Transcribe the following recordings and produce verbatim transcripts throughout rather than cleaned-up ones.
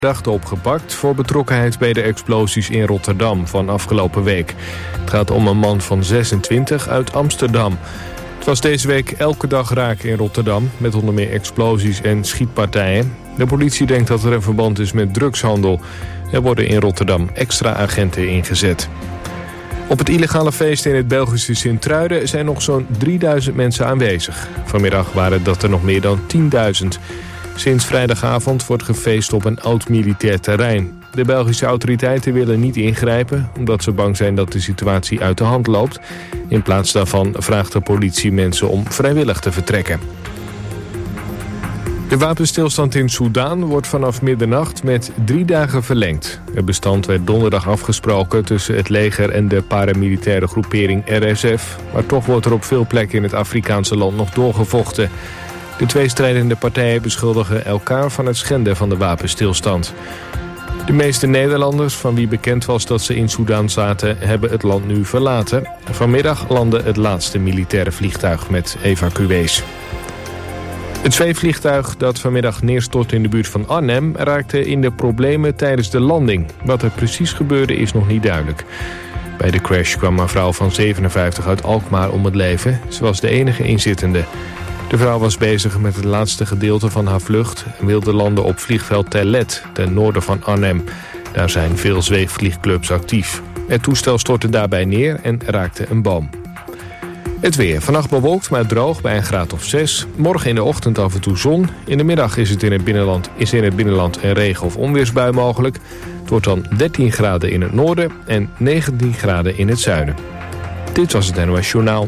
verdachte opgepakt voor betrokkenheid bij de explosies in Rotterdam van afgelopen week. Het gaat om een man van zesentwintig uit Amsterdam. Het was deze week elke dag raak in Rotterdam, met onder meer explosies en schietpartijen. De politie denkt dat er een verband is met drugshandel. Er worden in Rotterdam extra agenten ingezet. Op het illegale feest in het Belgische Sint-Truiden zijn nog zo'n drieduizend mensen aanwezig. Vanmiddag waren dat er nog meer dan tienduizend. Sinds vrijdagavond wordt gefeest op een oud militair terrein. De Belgische autoriteiten willen niet ingrijpen, omdat ze bang zijn dat de situatie uit de hand loopt. In plaats daarvan vraagt de politie mensen om vrijwillig te vertrekken. De wapenstilstand in Soedan wordt vanaf middernacht met drie dagen verlengd. Het bestand werd donderdag afgesproken tussen het leger en de paramilitaire groepering R S F. Maar toch wordt er op veel plekken in het Afrikaanse land nog doorgevochten. De twee strijdende partijen beschuldigen elkaar van het schenden van de wapenstilstand. De meeste Nederlanders, van wie bekend was dat ze in Soedan zaten, hebben het land nu verlaten. Vanmiddag landde het laatste militaire vliegtuig met evacuees. Het zweefvliegtuig dat vanmiddag neerstortte in de buurt van Arnhem raakte in de problemen tijdens de landing. Wat er precies gebeurde is nog niet duidelijk. Bij de crash kwam een vrouw van zevenenvijftig uit Alkmaar om het leven. Ze was de enige inzittende. De vrouw was bezig met het laatste gedeelte van haar vlucht en wilde landen op vliegveld Terlet, ten noorden van Arnhem. Daar zijn veel zweefvliegclubs actief. Het toestel stortte daarbij neer en raakte een boom. Het weer. Vannacht bewolkt, maar droog bij een graad of zes. Morgen in de ochtend af en toe zon. In de middag is het in het binnenland, is in het binnenland een regen- of onweersbui mogelijk. Het wordt dan dertien graden in het noorden en negentien graden in het zuiden. Dit was het N O S Journaal.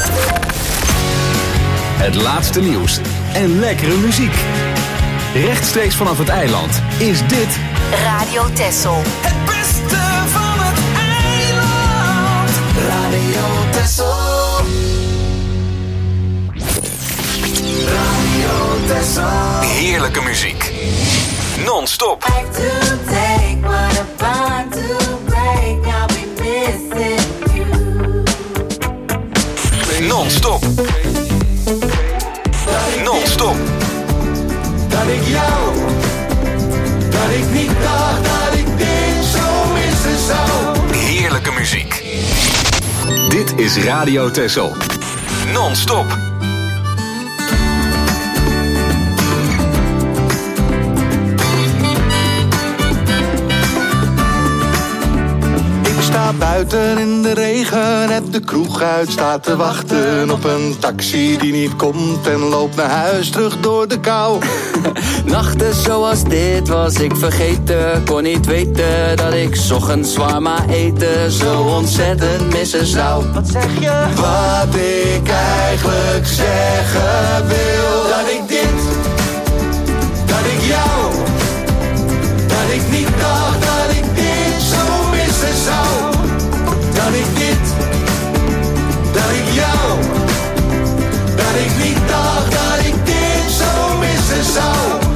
Het laatste nieuws en lekkere muziek. Rechtstreeks vanaf het eiland is dit Radio Texel. Het beste van het eiland. Radio Texel. Radio Texel. heerlijke muziek. Non-stop. Non-stop. Non-stop. Dat ik jou, dat ik niet dacht dat ik dit zo missen zou. Heerlijke muziek. Dit is Radio Texel. Non-stop. Ik sta buiten in de regen, heb de kroeg uit, sta te wachten op een taxi die niet komt en loop naar huis terug door de kou. Nachten zoals dit was ik vergeten, kon niet weten dat ik 's ochtends warma eten zo ontzettend missen zou. Wat zeg je? Wat ik eigenlijk zeggen wil, dat ik dit, dat ik jou, dat ik niet dacht dat ik dit zo missen zou. Dat ik dit, dat ik jou, dat ik niet dacht dat ik dit zo missen zou.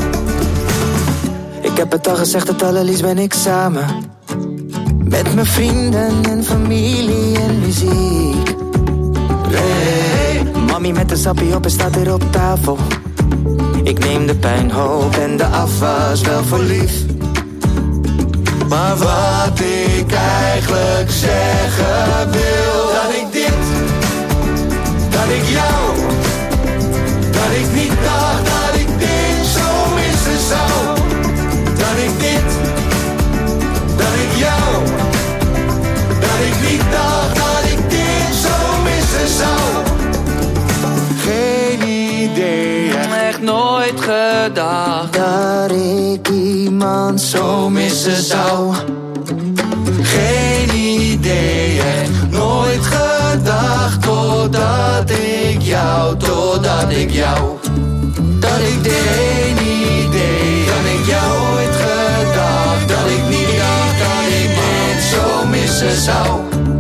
Ik heb het al gezegd, het allerliefst ben ik samen. Met mijn vrienden en familie en muziek. Hey, mami met de sappie op en staat weer op tafel. Ik neem de pijnhoop en de afwas wel voor lief. Maar wat ik eigenlijk zeggen wil, dat ik dit, dat ik jou, dat ik niet dacht dat ik dit zo missen zou. Dat ik dit, dat ik jou, dat ik niet dacht dat ik dit zo missen zou. Geen idee, Echt nooit gedacht dat ik iemand zo missen zou. geen idee, echt nooit gedacht. Totdat ik jou, totdat ik jou, dat ik dit geen idee, dat ik jou ooit gedacht, dat ik niet dacht dat ik dit zo missen zou.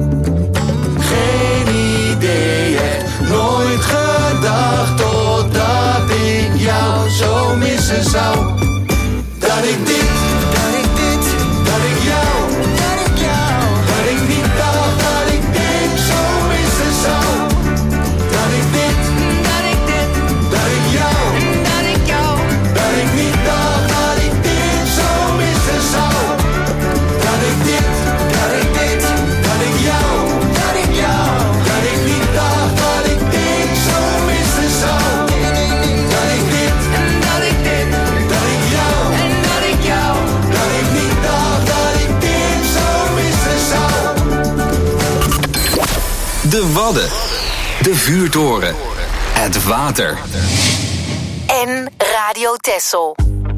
Geen idee, echt nooit gedacht, totdat ik jou zo missen zou. Dat ik dit, dat ik dit, dat ik jou, dat ik jou, dat ik niet dacht dat ik dit zo missen zou. Dat ik dit, dat ik dit, dat ik jou, dat ik jou, dat ik niet dacht dat ik dit zo missen zou. De Wadden. De Vuurtoren. Het water. En Radio Texel.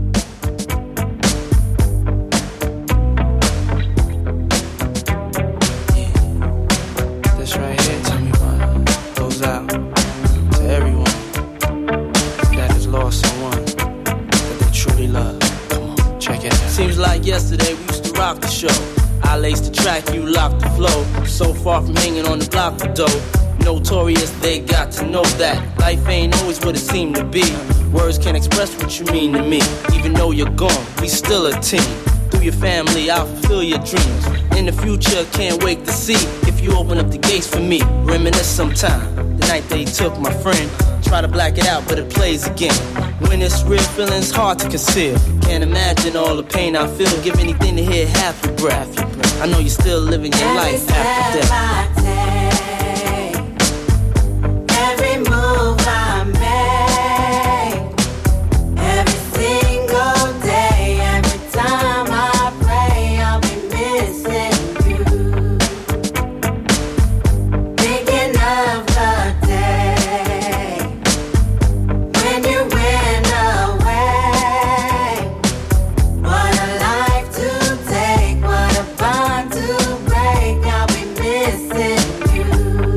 This right here, tell me what goes out to everyone that has lost someone that they truly love. Come on, check it out. Seems like yesterday we used to rock the show. I laced the track, you locked the flow. So far from hanging on the block for dough. Notorious, they got to know that life ain't always what it seemed to be. Words can't express what you mean to me. Even though you're gone, we still a team. Through your family, I'll fulfill your dreams. In the future, can't wait to see if you open up the gates for me. Reminisce sometime, the night they took my friend. Try to black it out, but it plays again. When it's real, feeling's hard to conceal. Can't imagine all the pain I feel. Give anything to hear half your breath. I know you're still living your life after death. Every move I make, every single day, every time I pray, I'll be missing you. Thinking of the day when you went away. What a life to take, what a bond to break. I'll be missing you.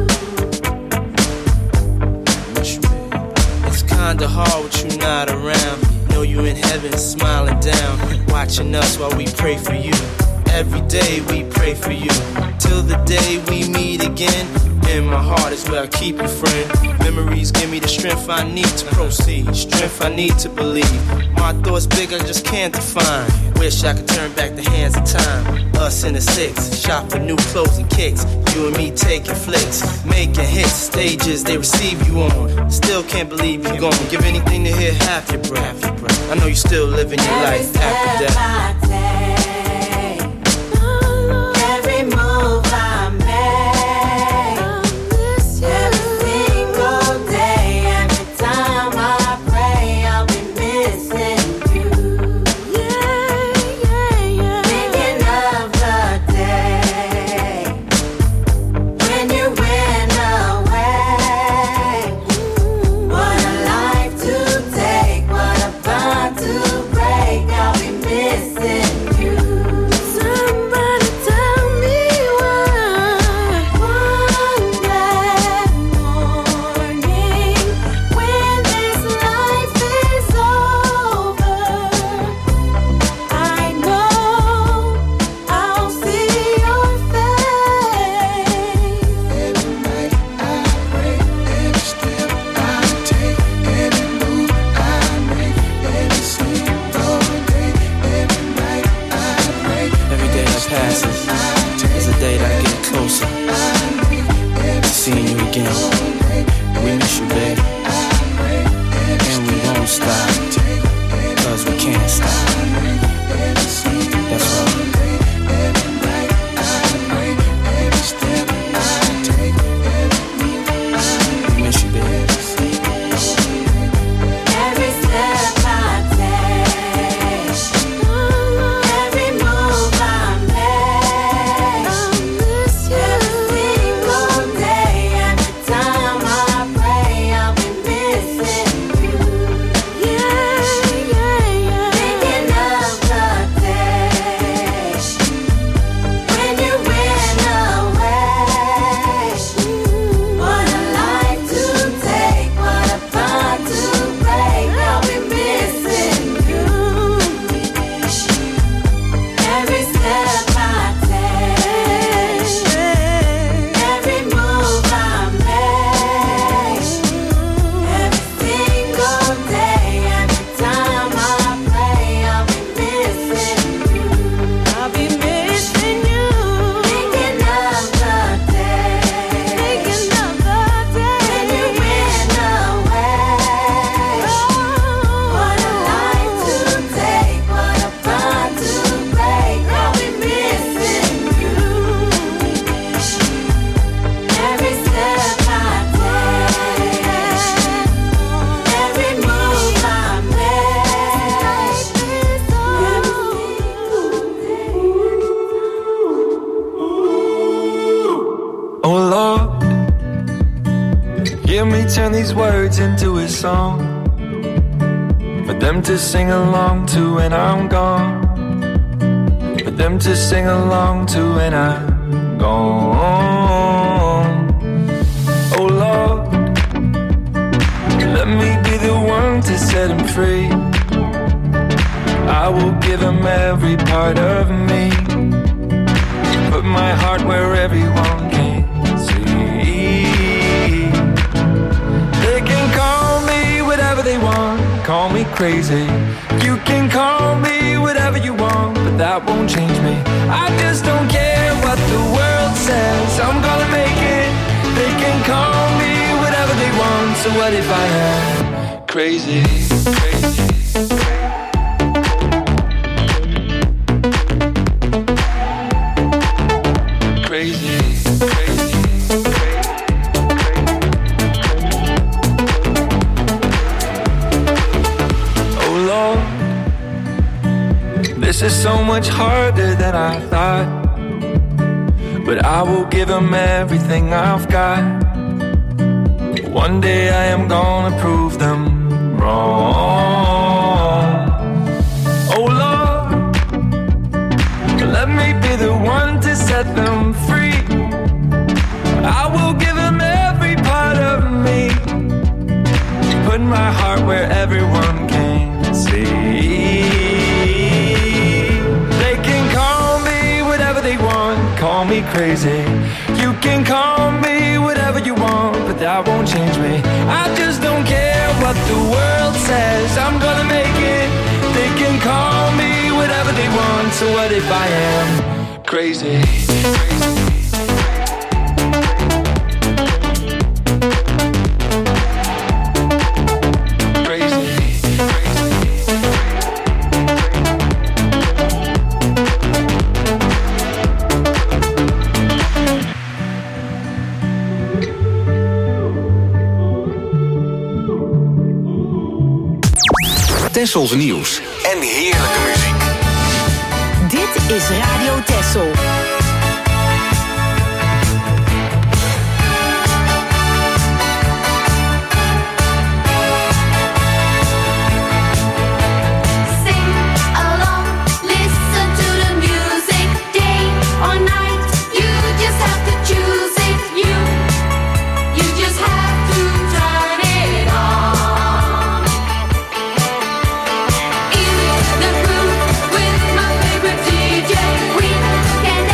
It's kinda hard with you not around. Know you in heaven smiling down, watching us while we pray for you. Every day we pray for you, till the day we meet again. In my heart is where I keep you, friend. Memories give me the strength I need to proceed, strength I need to believe. My thoughts big, I just can't define. Wish I could turn back the hands of time. Us in the six, shop for new clothes and kicks. You and me taking flicks, making hits, stages they receive you on. Still can't believe you're gone. Give anything to hear half your breath. I know you're still living your life after death. Every move I make, every single day, every time I pray, I'll be missing you. Thinking of the day when you went away. What a life to take, what a bond to break. I'll be missing turn these words into a song for them to sing along to when I'm gone. For them to sing along to when I'm gone. Oh Lord, let me be the one to set him free. I will give him every part of me. Put my heart where everyone can see. They can call me whatever they want, call me crazy. You can call me whatever you want, but that won't change me. I just don't care what the world says, I'm gonna make it. They can call me whatever they want, so what if I am crazy, crazy? Crazy, crazy, oh Lord, this is so much harder than I thought, but I will give him everything I've got. One day I am gonna prove them wrong. Oh Lord, let me be the one to set them free. I will give him every part of me. Put my heart where everyone can see. They can call me whatever they want, call me crazy. You can call me whatever you want, but that won't change me. I just don't care what the world says, I'm gonna make it. They can call me whatever they want, so what if I am crazy, crazy? Tessel's nieuws en heerlijke muziek. Dit is Radio Tessel. Can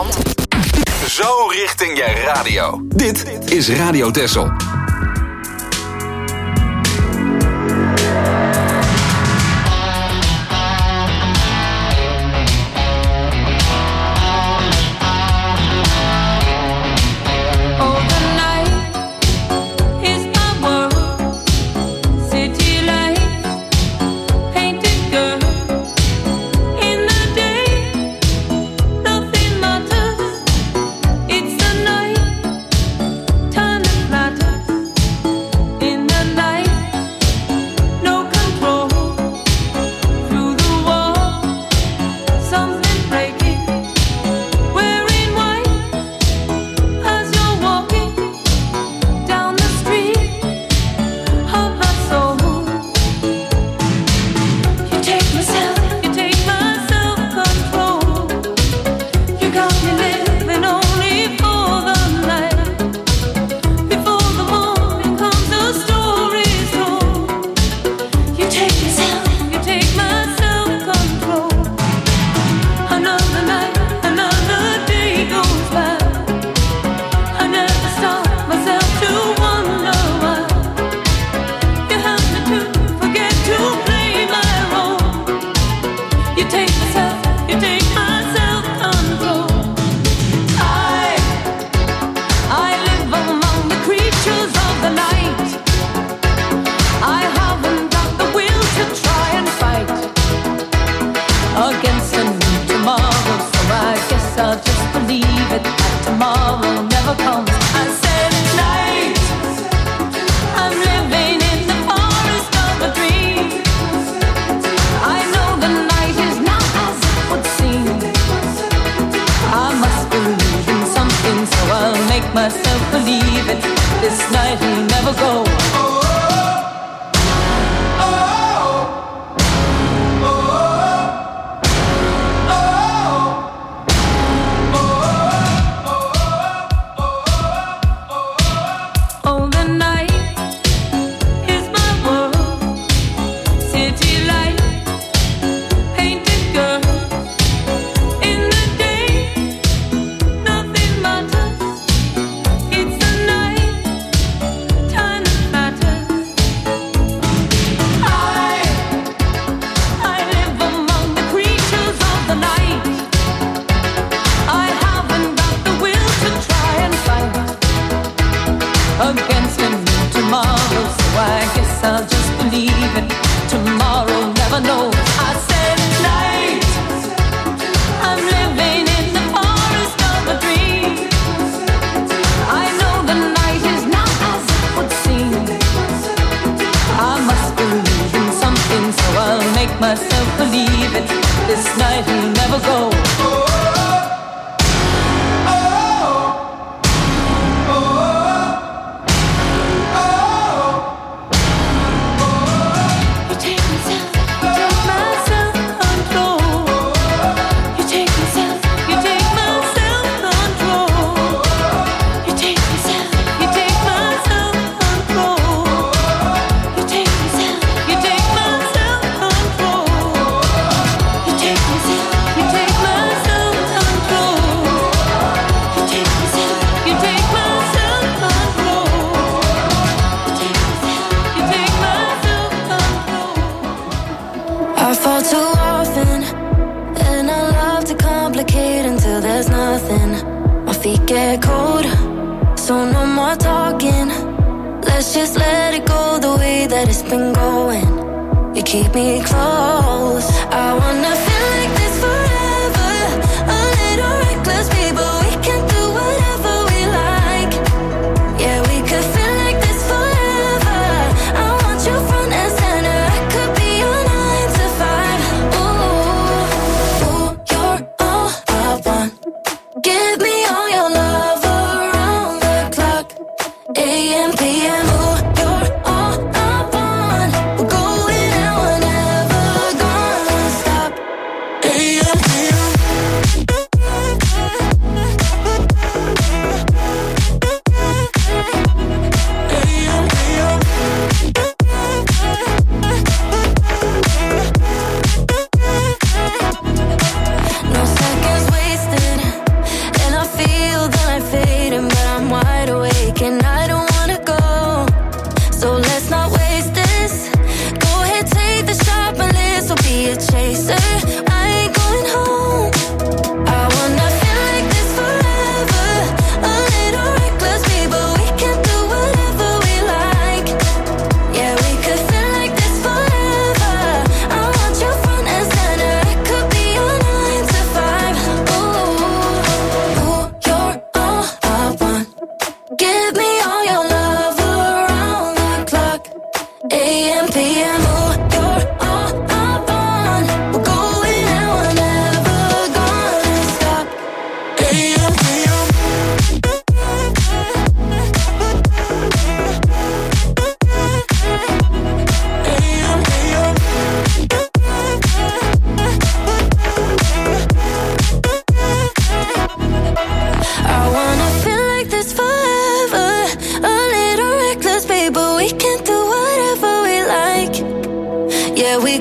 Eiland. Zo richting je radio. Dit is Radio Texel.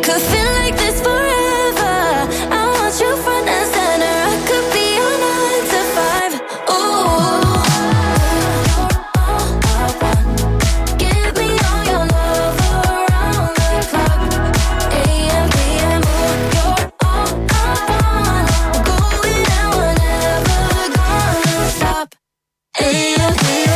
could feel like this forever. I want you front and center. I could be your nine to five. Ooh, give me all your love around the clock. A M, P M, you're all I want. We're going out, we're never gonna stop. A M, P M.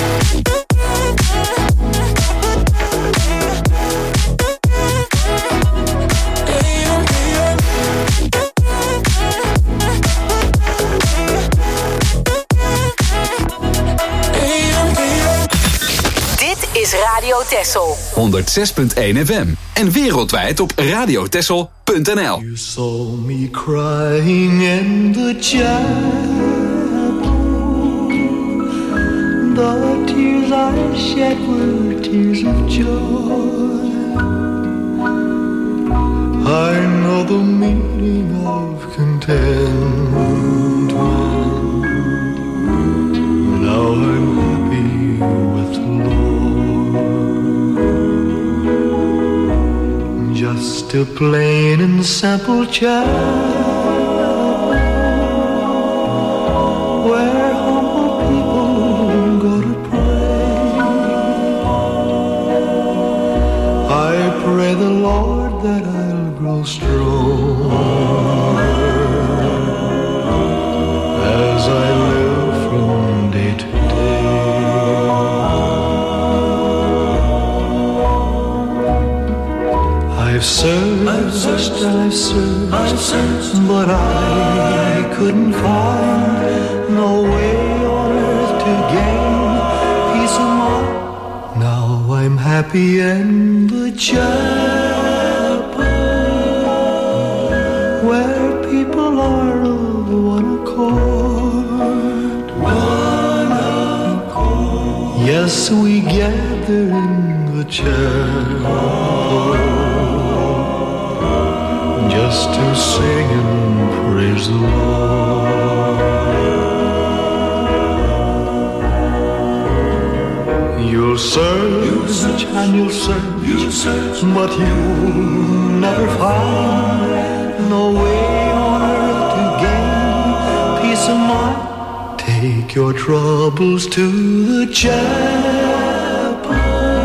Is Radio Texel. honderdzes punt één F M. En wereldwijd op radiotexel punt n l. You saw me crying in the chapel. The tears I shed were tears of joy. I know the meaning of contentment. Now I'm happy with the Lord. Just a plain and simple child, where humble people go to pray. I pray the Lord that I'll grow strong as I live from day to day. I've searched, I've searched, I've searched, I've searched, but I couldn't find no way on earth to gain peace of mind. Now I'm happy in the chapel, where people are of one accord. One accord. Yes, we gather in the chapel just to sing and praise the Lord. You'll search, you'll search and you'll search, you'll search, but you'll never find no way on earth to gain peace of mind. Take your troubles to the chapel,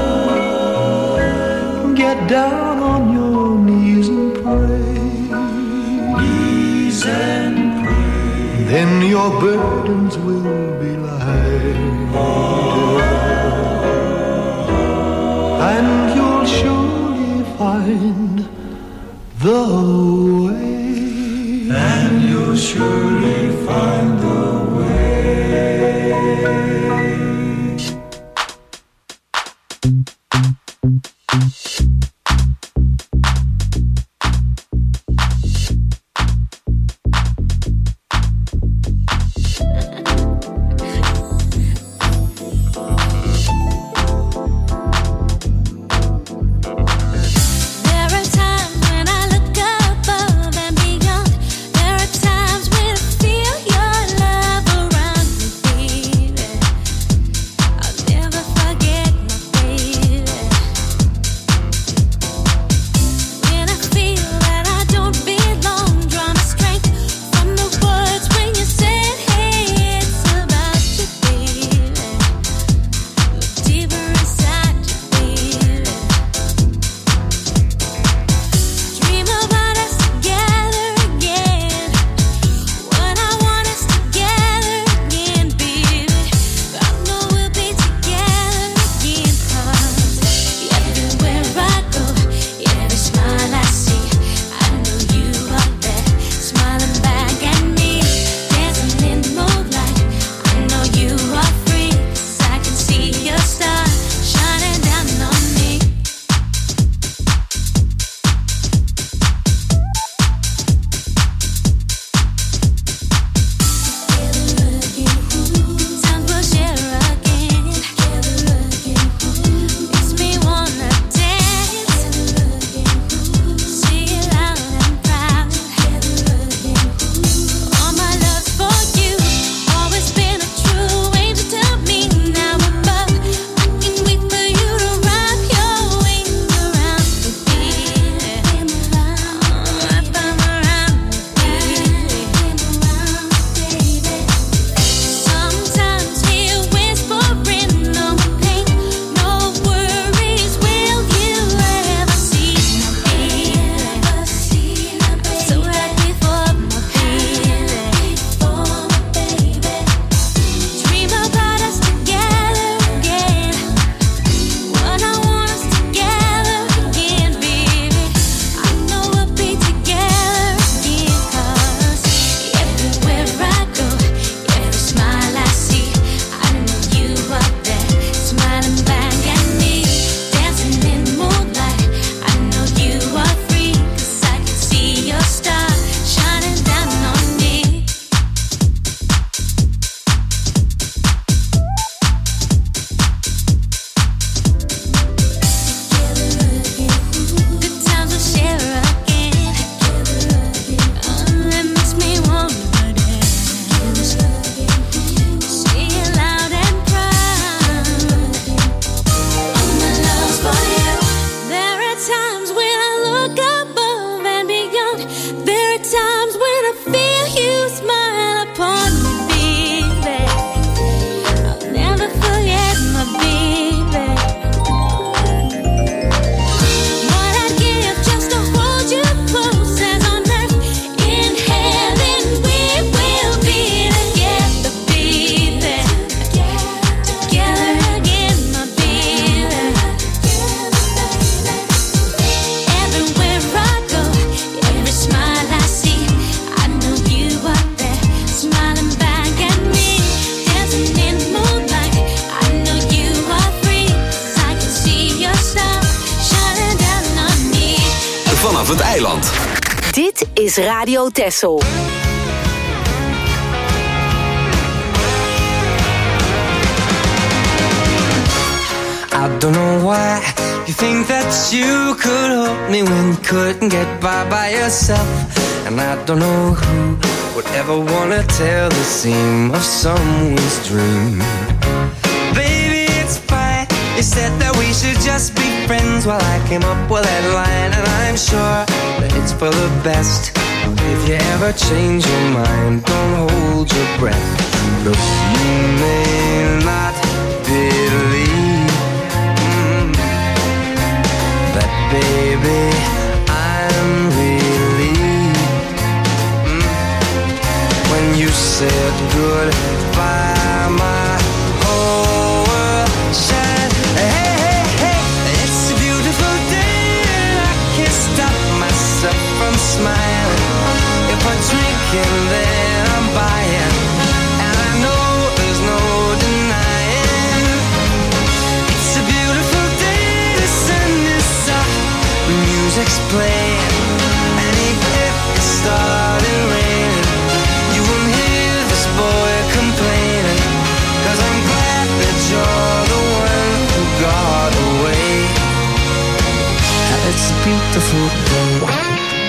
get down on your knees and pray. Knees and pray. Then your burdens will be lighter, and you'll surely find the way. And you'll surely find the way. vanaf het eiland. Dit is Radio Texel. I don't know why you think that you could help me when you couldn't get by by yourself. And I don't know who would ever wanna tell the seam of someone's dream. Baby, it's fine. You said that we should just be friends while I came up with that line. And I'm sure that it's for the best. If you ever change your mind, don't hold your breath. Look, you may not believe mm, that, baby, I'm relieved mm, when you said goodbye, my whole world shined. Hey, hey, hey, it's a beautiful day and I can't stop myself from smiling. If I drink and then I'm buying, and I know there's no denying. It's a beautiful day, the sun is up, the music's playing, and even if it started raining, you won't hear this boy complaining, 'cause I'm glad that you're the one who got away. It's a beautiful day.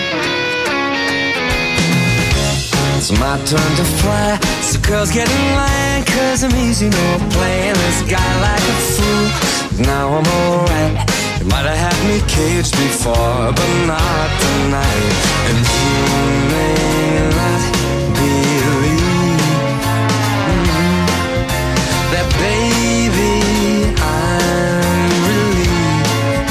It's my turn to fly, so girls get in line, 'cause I'm easy, no playing this guy like a fool. Now I'm alright. You might have had me caged before, but not tonight. And you may not believe mm, that, baby, I'm relieved.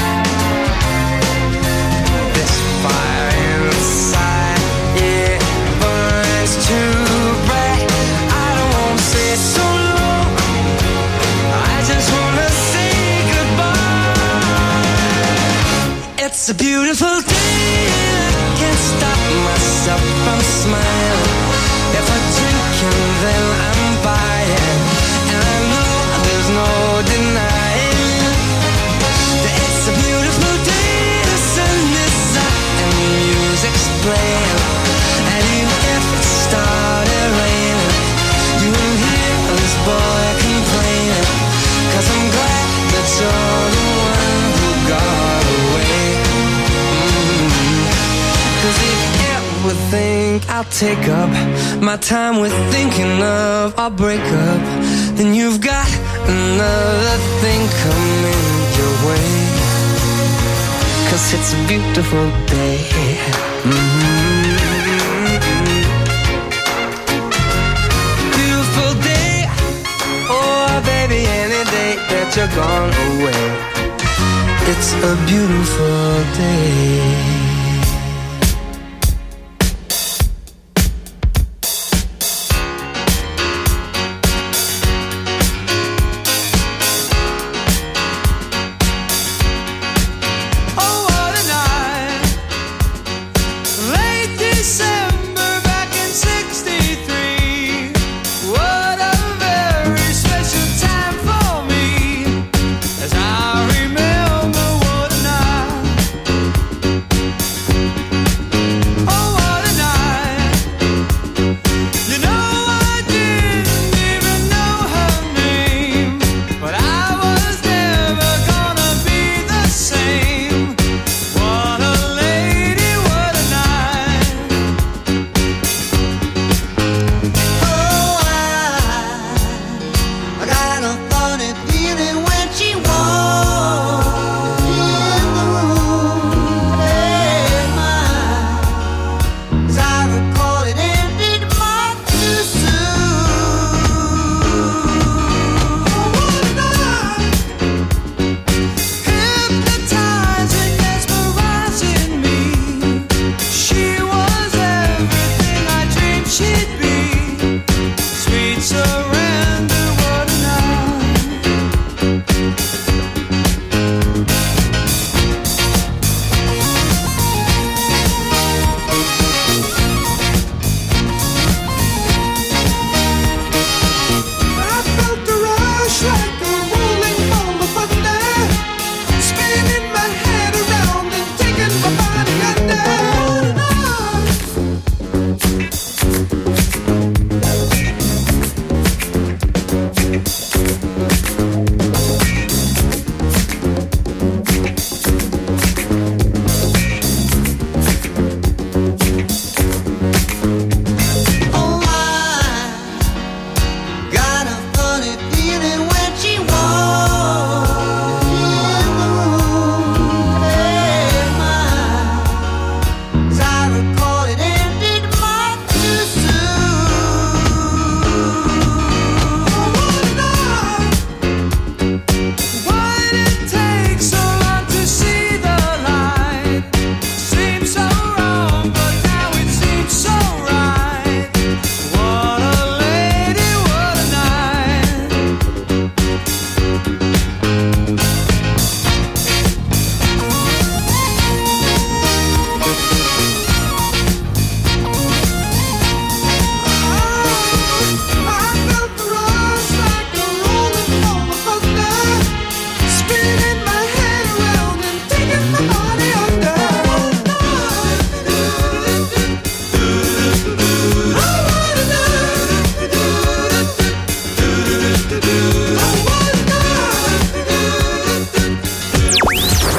This fire inside, yeah, burns too bright. I don't wanna say it so long, I just wanna say goodbye. It's a beautiful day and I can't stop myself from smiling. If I drink and then I'm buying, and I know there's no denying that it's a beautiful day, the sun is up and the music's playing, and even if it started raining, you won't hear this boy complaining, 'cause I'm glad that you're the one who got away. Mm-hmm. 'Cause if you think I'll take up my time with thinking of our breakup, then you've got another thing coming your way. 'Cause it's a beautiful day. Mm-hmm. Beautiful day. Oh, baby, any day that you're gone away. It's a beautiful day.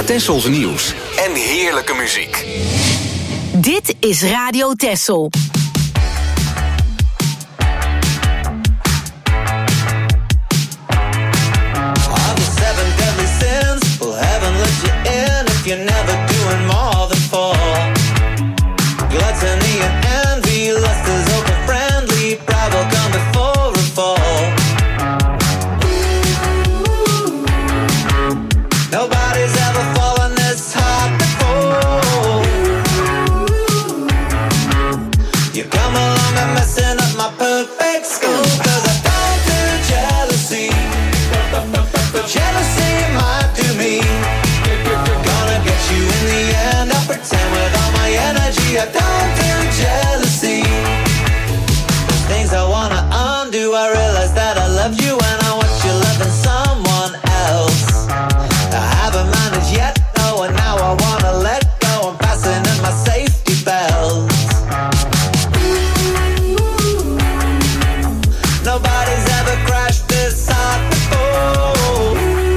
Tessels nieuws en heerlijke muziek. Dit is Radio Tessel. You're never doing more than four. Gluttony and envy, lust is over friendly. Pride will come before a fall. Nobody's ever fallen this hard before. You come along and messing up my perfect school. Cause I don't do jealousy, but jealousy might do me. You in the end, I pretend with all my energy. I don't do jealousy. There's things I wanna undo. I realize that I loved you when I watched you loving someone else. I haven't managed yet, no, and now I wanna let go. I'm passing in my safety belt. Nobody's ever crashed this hard before.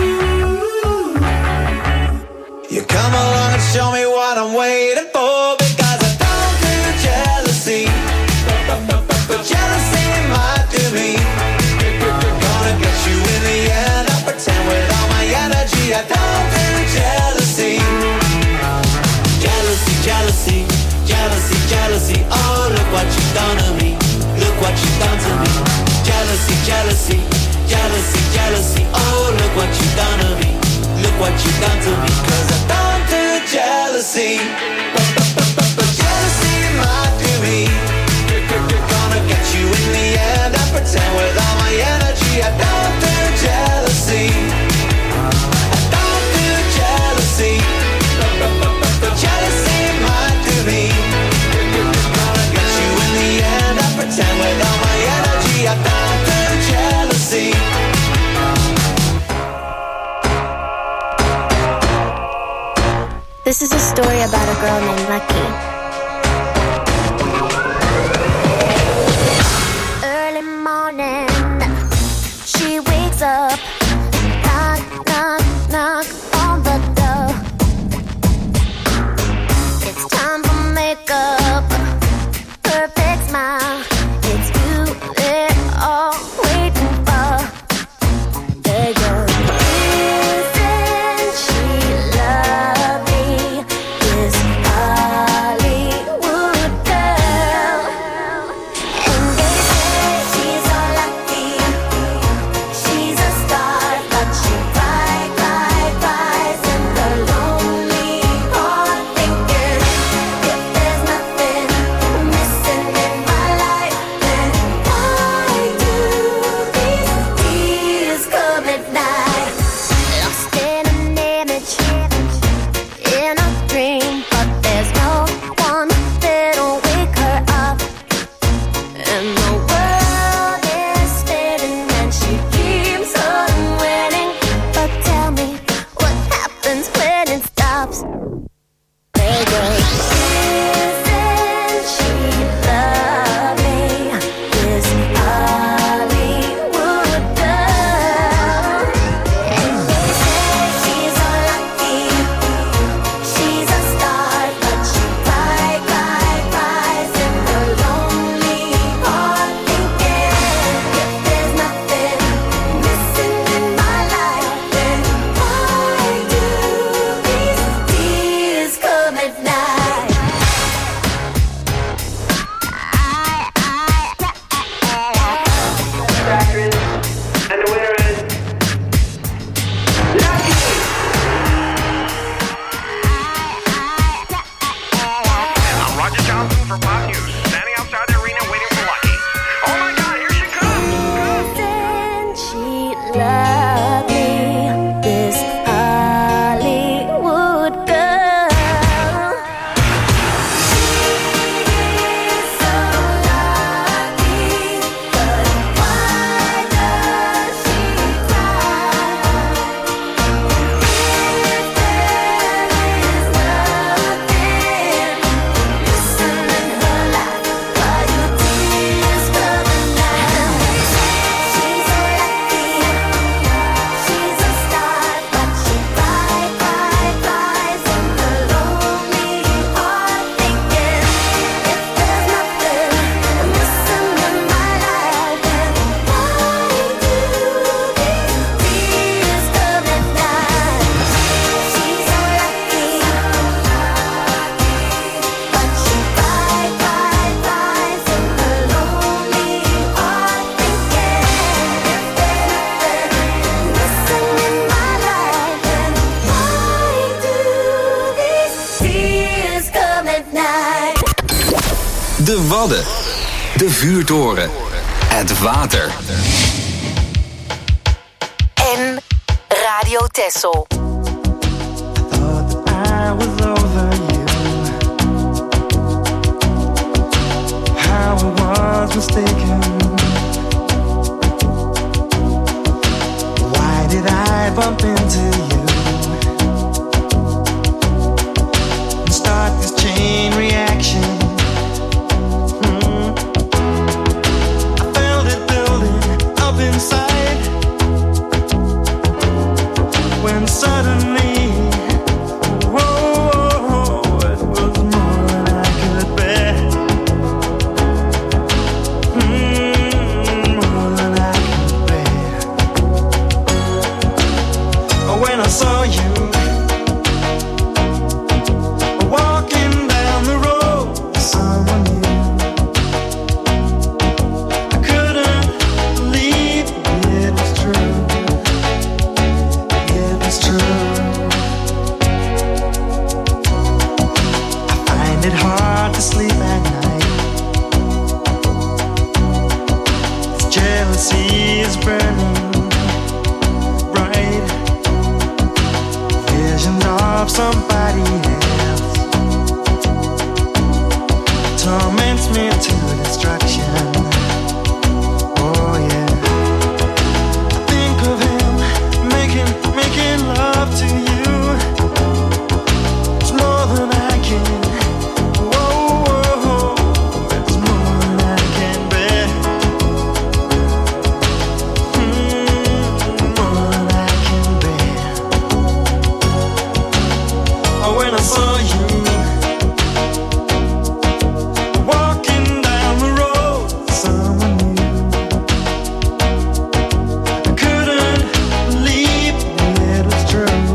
You come along and show me what I'm waiting for. Because I don't do jealousy, but jealousy might do me. Gonna get you in the end. I pretend with all my energy. I don't do jealousy. Jealousy, jealousy, jealousy, jealousy. Oh, look what you've done to me. Look what you've done to me. Jealousy, jealousy, jealousy, jealousy. Oh, look what you've done to me. Look what you've done to me. Cause I don't do jealousy, but, but, but, but, but jealousy might do me. Gonna get you in the end. I pretend with all my energy. I don't do jealousy. I don't do jealousy, but, but, but, but, but jealousy might do me. Gonna get you in the end. I pretend with all my energy. I don't do jealousy. This is a story about a girl named Lucky. Early morning, she wakes up, knock, knock, knock on the door. It's time for makeup, perfect smile. It's you they're all waiting for. There you go. Isn't she lovely? This Hollywood girl. And they say she's so lucky. She's a star, but she cry, cry, cries in the lonely heart, thinking if there's nothing missing in my life, then why do these tears come at night? Lost in an image, in a dream, but there's no one that'll wake her up. And the world is spinning and she keeps on winning. But tell me, what happens when it stops? There goes. Isn't she lovely? This Hollywood girl. And they say she's so lucky. She's a star, but she cry, cry, cries in the lonely heart, thinking if there's nothing missing in my life, then why do these De Wadden. De vuurtoren. Het water. En Radio Texel. I was over you. How I was mistaken. Why did I bump into you and start this chain reaction? Hmm. I felt it building up inside when suddenly saw you walking down the road with someone new. I couldn't believe it was true. It was true. I find it hard to sleep at night. This jealousy is burning of somebody else torments me to destruction. Oh yeah, I think of him making making love to you. It's more than I can. Whoa, whoa, it's more than I can bear. Mm, more than I can bear. When I saw you walking down the road with someone new, I couldn't believe it was true.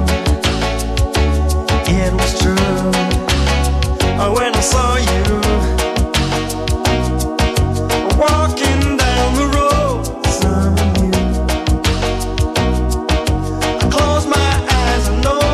It was true. When I saw you walking down the road with someone new, I closed my eyes and know.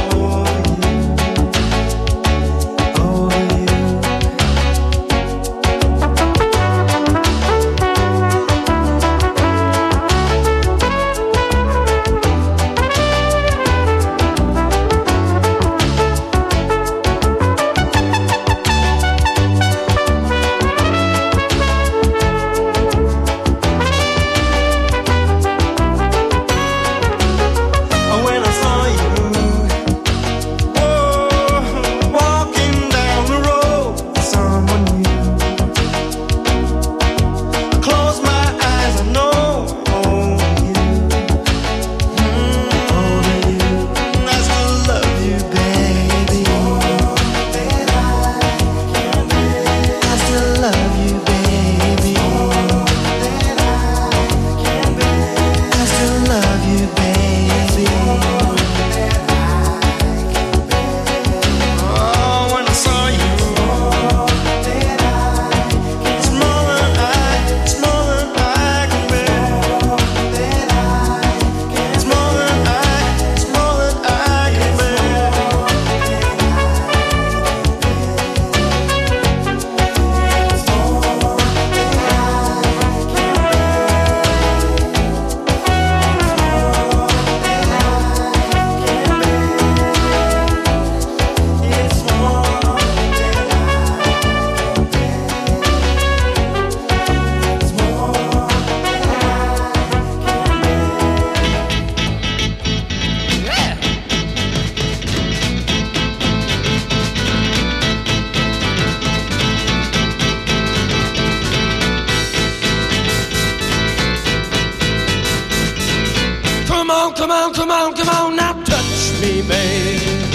Come on, come on, come on, now touch me, babe.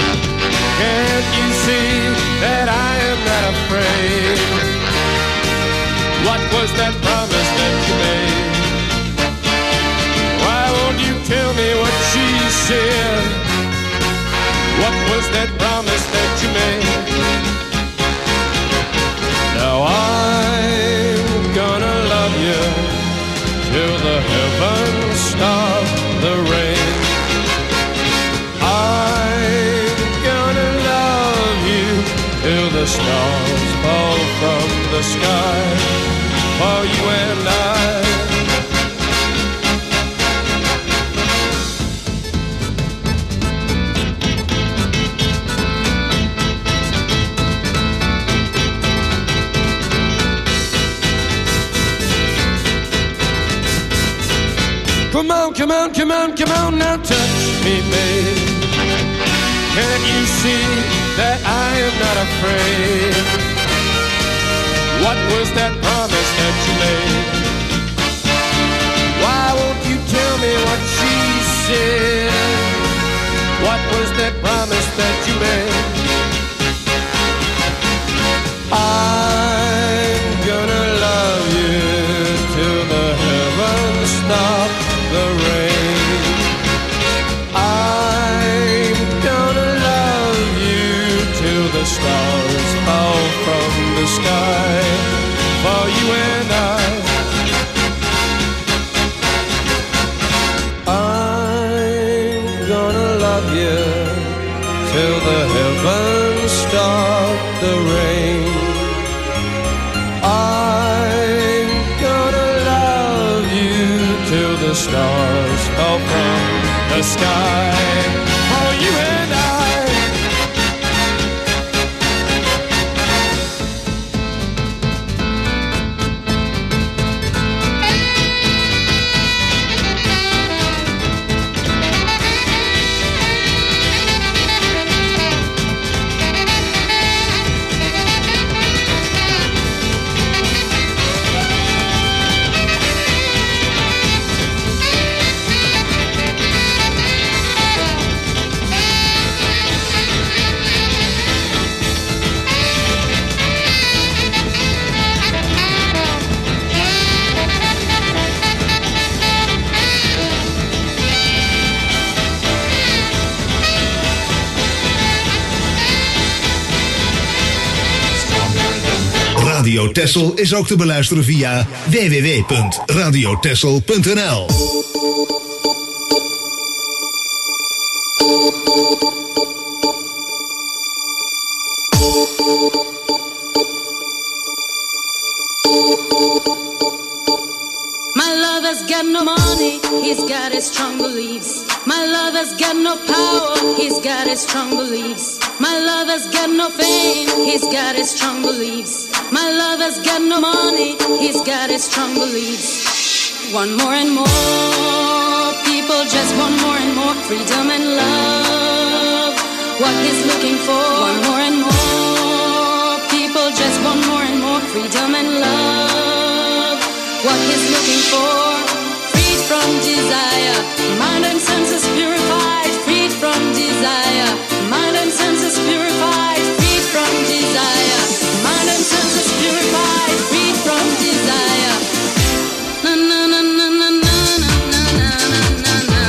Can't you see that I am not afraid? What was that promise that you made? Why won't you tell me what she said? What was that promise that you made? Now I'm gonna love you till the heavens stop the rain. I'm gonna love you till the stars fall from the the sky for you and I. Come on, come on, come on, come on, now touch me, babe. Can't you see that I am not afraid? What was that promise that you made? Why won't you tell me what she said? What was that promise that you made? I'm gonna love you till the heavens stop the rain. I'm gonna love you till the stars fall from the sky for you and I. I'm gonna love you till the heavens stop the rain. I'm gonna love you till the stars fall from the sky for you and I. Radio Texel is ook te beluisteren via w w w punt radio texel punt n l. My lover's got no money, he's got his strong beliefs. My lover's got no power, he's got his strong beliefs. My lover's got no fame, he's got his strong beliefs. My lover's got no money, he's got his strong beliefs. Want more and more, people just want more and more freedom and love. What he's looking for, want more and more, people just want more and more freedom and love. What he's looking for, freed from desire, mind and senses purified, freed from desire, mind and senses purified, freed from desire, mind and senses purified, freed from desire. Na na na na na na na na na na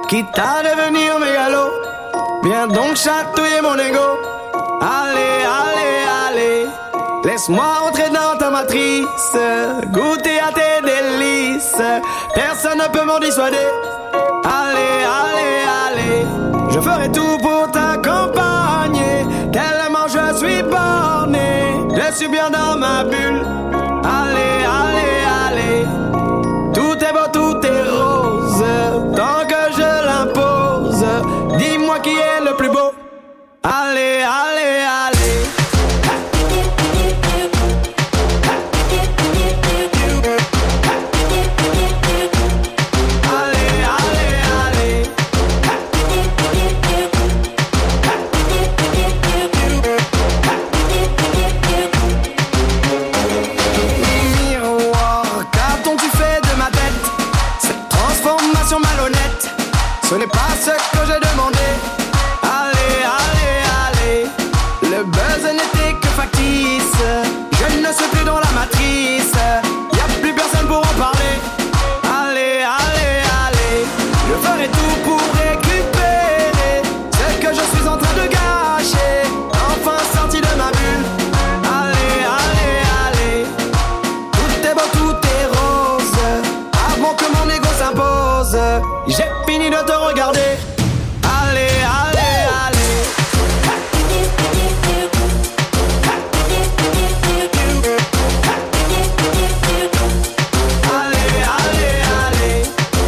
quitte à devenir mégalo. Viens donc chatouiller mon ego. Allez, allez, allez, laisse-moi entrer dans ta matrice, goûter à tes délices. Personne ne peut m'en dissuader. Allez, allez, allez, je ferai tout pour t'accompagner. Tellement je suis borné, je suis bien dans ma bulle. Allez, allez, allez, tout est beau, tout est rose. Tant que je l'impose, dis-moi qui est le plus beau. Allez, allez, allez. Ce n'est pas ce que j'ai demandé. Allez, allez, allez, le buzz n'était que factice. Je ne suis plus dans la matrice. Y'a plus personne pour en parler. Allez, allez, allez, je ferai tout pour récupérer ce que je suis en train de gâcher. Enfin sorti de ma bulle. Allez, allez, allez, tout est beau, tout est rose. Avant que mon ego s'impose, j'ai fini de te regarder. Allez, allez, allez. Allez, allez, allez.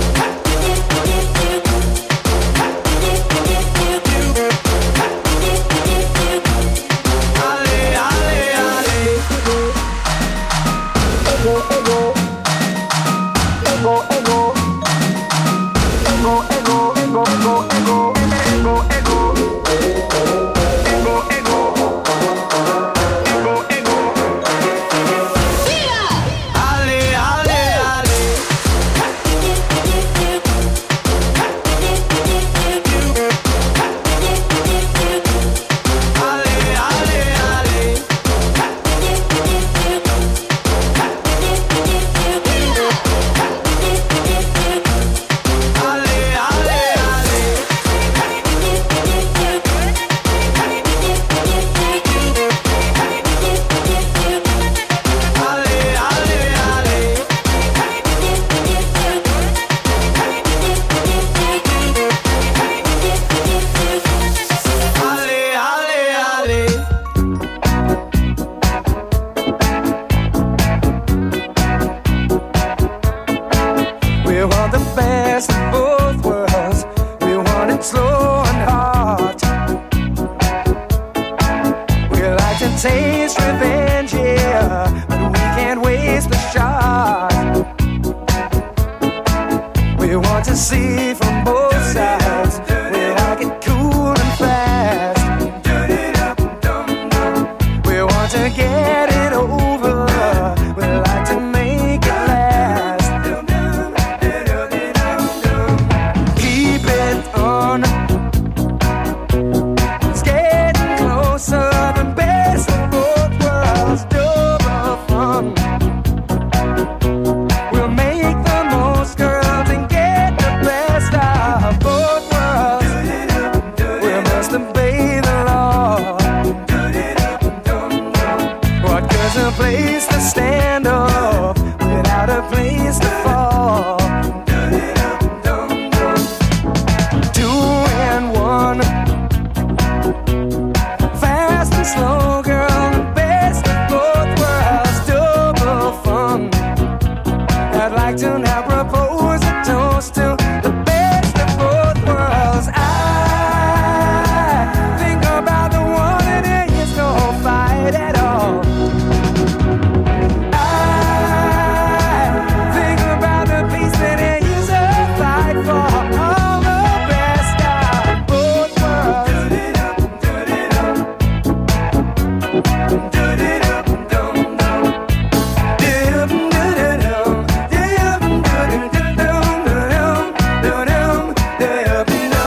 Allez, allez, allez. Ego, ego. Ego, ego. Ego, ego, ego, ego, ego, ego, ego.